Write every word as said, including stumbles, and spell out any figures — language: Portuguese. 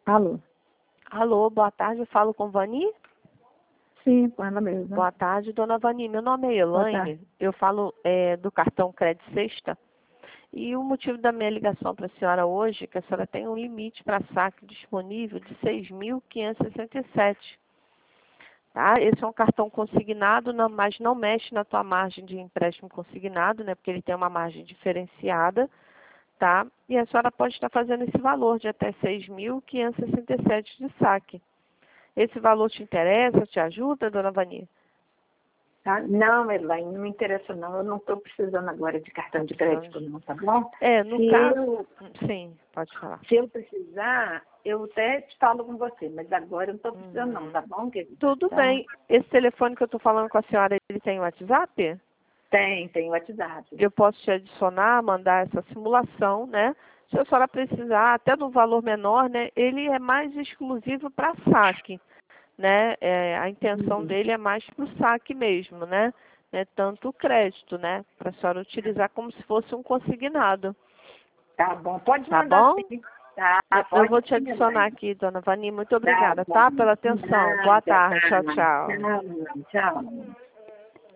Alô? Alô, boa tarde, eu falo com Vani? Sim, com ela mesma. Boa tarde, dona Vani. Meu nome é Boa Elaine, tarde. eu falo é, do cartão Crédito Sexta. E o motivo da minha ligação para a senhora hoje é que a senhora tem um limite para saque disponível de seis mil quinhentos e sessenta e sete. Tá? Esse é um cartão consignado, não- mas não mexe na tua margem de empréstimo consignado, né? Porque ele tem uma margem diferenciada, tá? E a senhora pode estar fazendo esse valor de até seis mil quinhentos e sessenta e sete de saque. Esse valor te interessa, te ajuda, dona Vani? Tá? Não, Elaine, não me interessa não. Eu não estou precisando agora de cartão de crédito não, tá bom? É, no Se caso... eu, Sim, pode falar. se eu precisar, eu até te falo com você, mas agora eu não estou precisando não, Uhum. tá bom, querida? Tudo Tá? bem. Esse telefone que eu estou falando com a senhora, ele tem WhatsApp? Tem, tem WhatsApp. Eu posso te adicionar, mandar essa simulação, né? Se a senhora precisar, até no valor menor, né? Ele é mais exclusivo para saque, né? É, a intenção Uhum. dele é mais para o saque mesmo, né? É tanto o crédito, né? Para a senhora utilizar como se fosse um consignado. Tá bom, pode Tá mandar bom? sim. Tá, Eu eu pode vou te sim, adicionar Elaine. aqui, dona Vani. Muito Tá obrigada, bom. tá? Pela atenção. Boa Nada, tarde. tá. Tchau, tchau. Tchau, tchau.